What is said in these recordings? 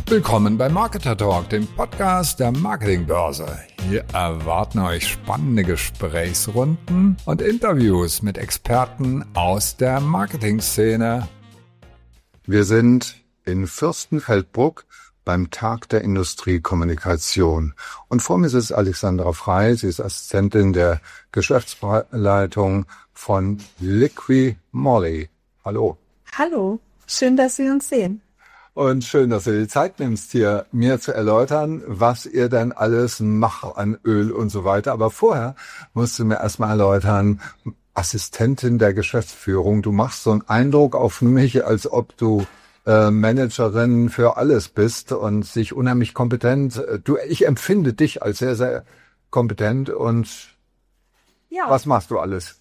Willkommen bei Marketer Talk, dem Podcast der Marketingbörse. Hier erwarten euch spannende Gesprächsrunden und Interviews mit Experten aus der Marketingszene. Wir sind in Fürstenfeldbruck beim Tag der Industriekommunikation. Und vor mir sitzt Alexandra Frey, sie ist Assistentin der Geschäftsleitung von Liqui-Moly. Hallo. Hallo, schön, dass Sie uns sehen. Und schön, dass du dir die Zeit nimmst, hier mir zu erläutern, was ihr denn alles macht an Öl und so weiter. Aber vorher musst du mir erstmal erläutern, Assistentin der Geschäftsführung. Du machst so einen Eindruck auf mich, als ob du Managerin für alles bist und sich unheimlich kompetent. Ich empfinde dich als sehr, sehr kompetent. Und ja. Was machst du alles?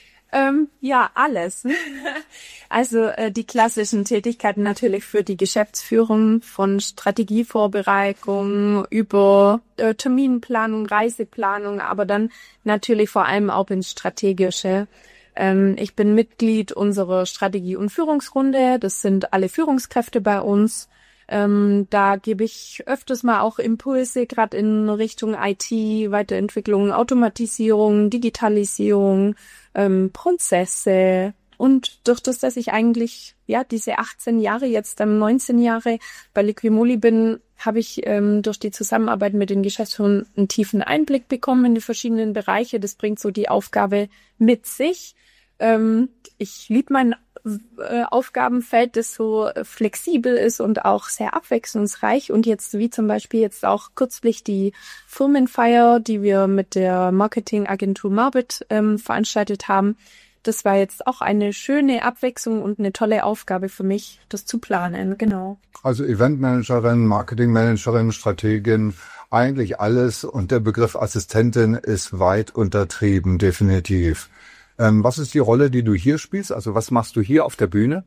Alles. Also die klassischen Tätigkeiten natürlich für die Geschäftsführung, von Strategievorbereitung über Terminplanung, Reiseplanung, aber dann natürlich vor allem auch ins Strategische. Ich bin Mitglied unserer Strategie- und Führungsrunde. Das sind alle Führungskräfte bei uns. Da gebe ich öfters mal auch Impulse, gerade in Richtung IT, Weiterentwicklung, Automatisierung, Digitalisierung, Prozesse. Und durch das, dass ich eigentlich diese 18 Jahre, jetzt 19 Jahre bei Liqui-Moly bin, habe ich durch die Zusammenarbeit mit den Geschäftsführern einen tiefen Einblick bekommen in die verschiedenen Bereiche. Das bringt so die Aufgabe mit sich. Ich liebe mein Aufgabenfeld, das so flexibel ist und auch sehr abwechslungsreich. Und jetzt, wie zum Beispiel jetzt auch kürzlich die Firmenfeier, die wir mit der Marketingagentur Marbit veranstaltet haben. Das war jetzt auch eine schöne Abwechslung und eine tolle Aufgabe für mich, das zu planen, genau. Also Eventmanagerin, Marketingmanagerin, Strategin, eigentlich alles. Und der Begriff Assistentin ist weit untertrieben, definitiv. Was ist die Rolle, die du hier spielst? Also was machst du hier auf der Bühne?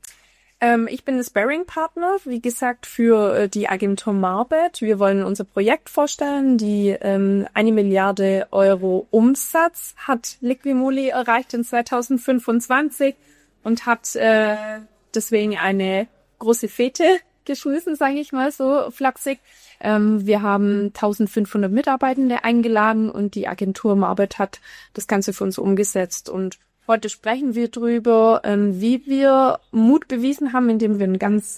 Ich bin Sparring-Partner, wie gesagt, für die Agentur Marbit. Wir wollen unser Projekt vorstellen. Die 1 Milliarde Euro Umsatz hat Liqui-Moly erreicht in 2025 und hat deswegen eine große Fete geschmissen, sage ich mal so flapsig. Wir haben 1500 Mitarbeitende eingeladen und die Agentur Marbit hat das Ganze für uns umgesetzt. Und heute sprechen wir drüber, wie wir Mut bewiesen haben, indem wir ein ganz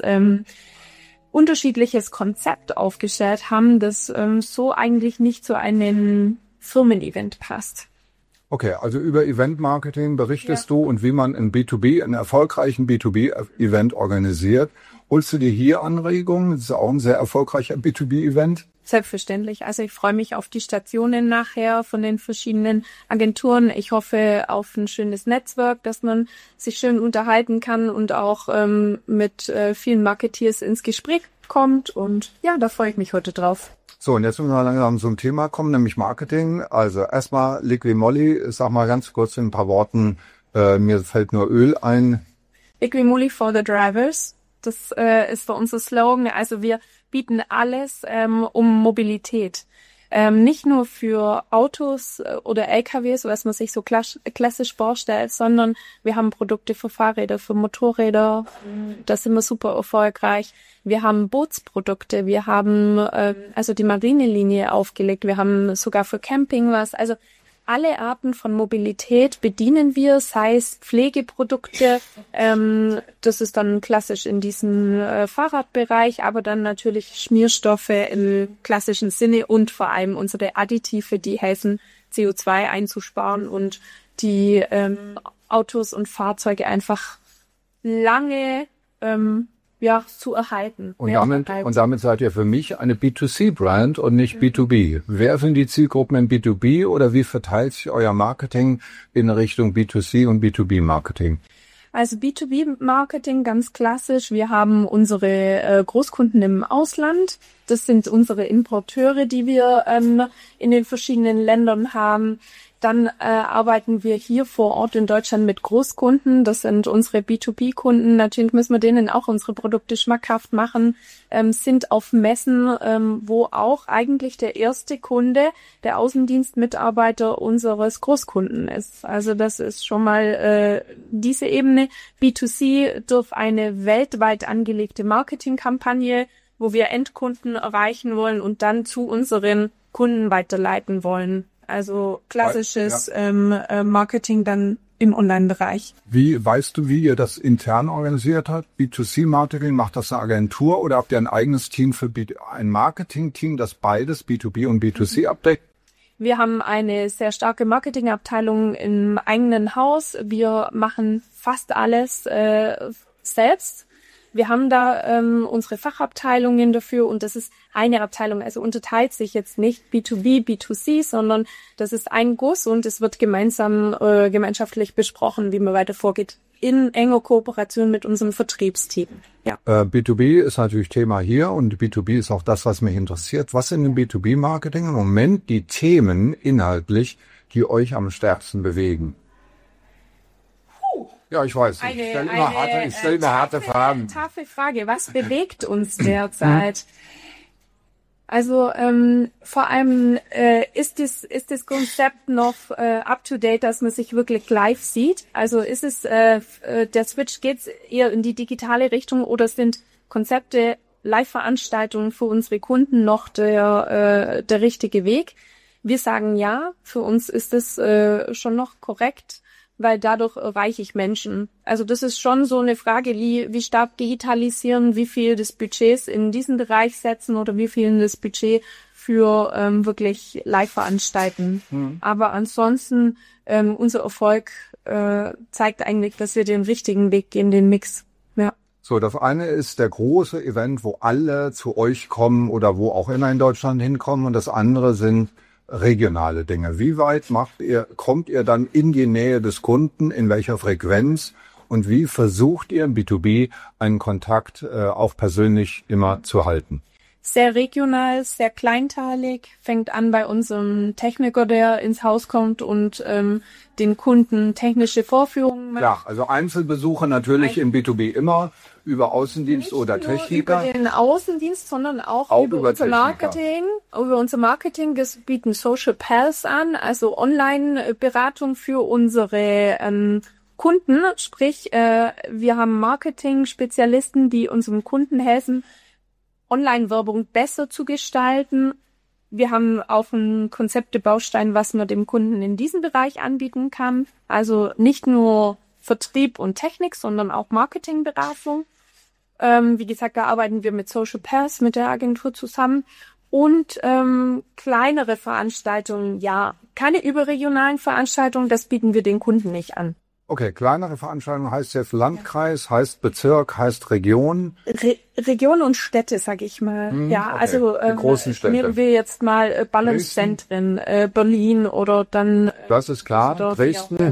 unterschiedliches Konzept aufgestellt haben, das so eigentlich nicht zu einem Firmen-Event passt. Okay, also über Event-Marketing berichtest du und wie man einen erfolgreichen B2B-Event organisiert. Holst du dir hier Anregungen? Das ist auch ein sehr erfolgreicher B2B-Event. Selbstverständlich. Also ich freue mich auf die Stationen nachher von den verschiedenen Agenturen. Ich hoffe auf ein schönes Netzwerk, dass man sich schön unterhalten kann und auch mit vielen Marketeers ins Gespräch kommt. Und ja, da freue ich mich heute drauf. So, und jetzt müssen wir langsam zum Thema kommen, nämlich Marketing. Also erstmal Liqui-Moly, sag mal ganz kurz in ein paar Worten, mir fällt nur Öl ein. Liqui-Moly for the drivers. Das ist so unser Slogan. Also wir bieten alles um Mobilität. Nicht nur für Autos oder LKWs, was man sich so klassisch vorstellt, sondern wir haben Produkte für Fahrräder, für Motorräder. Da sind wir super erfolgreich. Wir haben Bootsprodukte, wir haben also die Marinelinie aufgelegt, wir haben sogar für Camping was. Also alle Arten von Mobilität bedienen wir, sei es Pflegeprodukte, das ist dann klassisch in diesem Fahrradbereich, aber dann natürlich Schmierstoffe im klassischen Sinne und vor allem unsere Additive, die helfen, CO2 einzusparen und die Autos und Fahrzeuge einfach lange zu erhalten. Und damit seid ihr für mich eine B2C-Brand und nicht B2B. Wer sind die Zielgruppen im B2B oder wie verteilt sich euer Marketing in Richtung B2C und B2B-Marketing? Also B2B-Marketing ganz klassisch. Wir haben unsere Großkunden im Ausland. Das sind unsere Importeure, die wir in den verschiedenen Ländern haben. Dann arbeiten wir hier vor Ort in Deutschland mit Großkunden. Das sind unsere B2B-Kunden. Natürlich müssen wir denen auch unsere Produkte schmackhaft machen. Sind auf Messen, wo auch eigentlich der erste Kunde der Außendienstmitarbeiter unseres Großkunden ist. Also das ist schon mal diese Ebene. B2C durch eine weltweit angelegte Marketingkampagne wo wir Endkunden erreichen wollen und dann zu unseren Kunden weiterleiten wollen. Also klassisches Marketing dann im Online-Bereich. Weißt du, wie ihr das intern organisiert habt? B2C-Marketing, macht das eine Agentur oder habt ihr ein eigenes Team für ein Marketing-Team, das beides B2B und B2C abdeckt? Wir haben eine sehr starke Marketingabteilung im eigenen Haus. Wir machen fast alles selbst. Wir haben da unsere Fachabteilungen dafür und das ist eine Abteilung, also unterteilt sich jetzt nicht B2B, B2C, sondern das ist ein Guss und es wird gemeinschaftlich besprochen, wie man weiter vorgeht, in enger Kooperation mit unserem Vertriebsteam. Ja. B2B ist natürlich Thema hier und B2B ist auch das, was mich interessiert. Was sind im B2B-Marketing im Moment die Themen inhaltlich, die euch am stärksten bewegen? Ja, ich weiß. Ich stelle immer harte Fragen. Taffe Frage. Was bewegt uns derzeit? Also vor allem ist das Konzept noch up to date, dass man sich wirklich live sieht. Also ist es der Switch, geht's eher in die digitale Richtung oder sind Konzepte, Live-Veranstaltungen für unsere Kunden noch der richtige Weg? Wir sagen ja. Für uns ist es schon noch korrekt, weil dadurch erreiche ich Menschen. Also das ist schon so eine Frage, wie stark digitalisieren, wie viel des Budgets in diesen Bereich setzen oder wie viel das Budget für wirklich Live-Veranstalten. Aber ansonsten, unser Erfolg zeigt eigentlich, dass wir den richtigen Weg gehen, den Mix. Ja. So, das eine ist der große Event, wo alle zu euch kommen oder wo auch immer in Deutschland hinkommen und das andere sind regionale Dinge. Wie weit kommt ihr dann in die Nähe des Kunden, in welcher Frequenz und wie versucht ihr im B2B einen Kontakt auch persönlich immer zu halten? Sehr regional, sehr kleinteilig, fängt an bei unserem Techniker, der ins Haus kommt und den Kunden technische Vorführungen macht. Ja, also Einzelbesuche natürlich im B2B immer über Außendienst oder Techniker. Nicht nur über den Außendienst, sondern auch über unser Marketing. Über unser Marketing, das bieten Social Pals an, also Online-Beratung für unsere Kunden. Sprich, wir haben Marketing-Spezialisten, die unserem Kunden helfen, Online-Werbung besser zu gestalten. Wir haben auch ein Konzeptebaustein, was man dem Kunden in diesem Bereich anbieten kann. Also nicht nur Vertrieb und Technik, sondern auch Marketingberatung. Wie gesagt, da arbeiten wir mit Social Pairs, mit der Agentur zusammen. Und kleinere Veranstaltungen, ja. Keine überregionalen Veranstaltungen, das bieten wir den Kunden nicht an. Okay, kleinere Veranstaltungen heißt jetzt Landkreis, heißt Bezirk, heißt Region. Region und Städte, sag ich mal. Ja, okay. Also die großen Städte. Nehmen wir jetzt mal Ballungszentren, Berlin oder dann. Das ist klar. Dresden.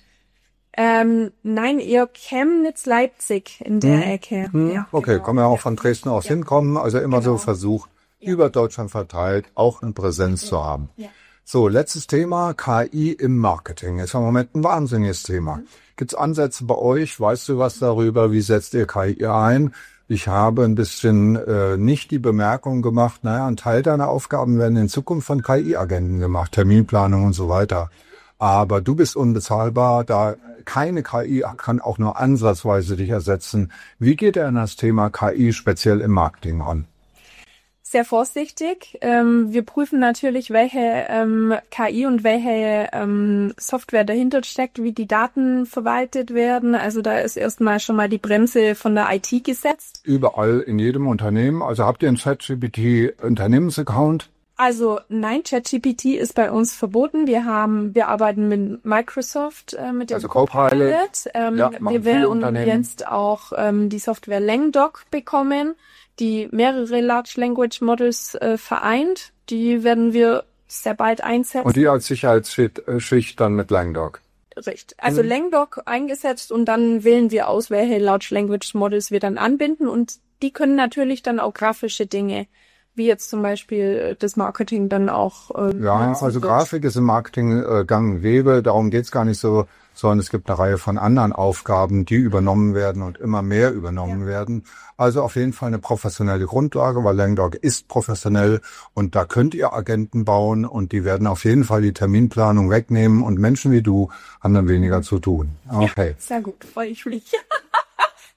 Nein, eher Chemnitz, Leipzig in der Ecke. Ja, okay, genau. Kann man auch von Dresden aus hinkommen. Also immer so versucht, über Deutschland verteilt auch eine Präsenz zu haben. Ja. So, letztes Thema, KI im Marketing. Ist im Moment ein wahnsinniges Thema. Gibt's Ansätze bei euch? Weißt du was darüber? Wie setzt ihr KI ein? Ich habe ein bisschen nicht die Bemerkung gemacht, ein Teil deiner Aufgaben werden in Zukunft von KI-Agenten gemacht, Terminplanung und so weiter. Aber du bist unbezahlbar, da keine KI kann auch nur ansatzweise dich ersetzen. Wie geht ihr an das Thema KI speziell im Marketing an? Sehr vorsichtig. Wir prüfen natürlich, welche KI und welche Software dahinter steckt, wie die Daten verwaltet werden. Also da ist erstmal schon mal die Bremse von der IT gesetzt. Überall in jedem Unternehmen. Also habt ihr einen ChatGPT-Unternehmensaccount? Also nein, ChatGPT ist bei uns verboten. Wir arbeiten mit Microsoft, mit dem Copilot. Wir werden jetzt auch die Software LangDoc bekommen, die mehrere Large Language Models vereint. Die werden wir sehr bald einsetzen. Und die als Sicherheitsschicht dann mit LangDoc? Richtig. Also LangDoc eingesetzt und dann wählen wir aus, welche Large Language Models wir dann anbinden. Und die können natürlich dann auch grafische Dinge, wie jetzt zum Beispiel das Marketing dann auch. Also Grafik ist im Marketing gang und gäbe, darum geht's gar nicht so, sondern es gibt eine Reihe von anderen Aufgaben, die übernommen werden und immer mehr übernommen werden. Also auf jeden Fall eine professionelle Grundlage, weil LangDoc ist professionell und da könnt ihr Agenten bauen und die werden auf jeden Fall die Terminplanung wegnehmen und Menschen wie du haben dann weniger zu tun. Okay. Ja, sehr gut, freue ich mich.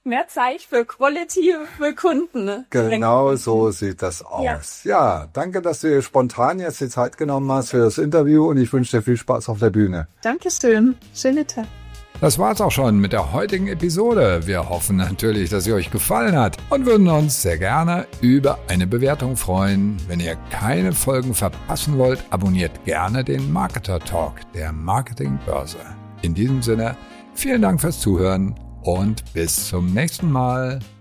mehr Zeit für Quality, für Kunden. Ne? Genau so sieht das aus. Ja, danke, dass du dir spontan jetzt die Zeit genommen hast für das Interview und ich wünsche dir viel Spaß auf der Bühne. Dankeschön. Schöne Tag. Das war's auch schon mit der heutigen Episode. Wir hoffen natürlich, dass sie euch gefallen hat und würden uns sehr gerne über eine Bewertung freuen. Wenn ihr keine Folgen verpassen wollt, abonniert gerne den Marketer Talk der Marketingbörse. In diesem Sinne, vielen Dank fürs Zuhören und bis zum nächsten Mal.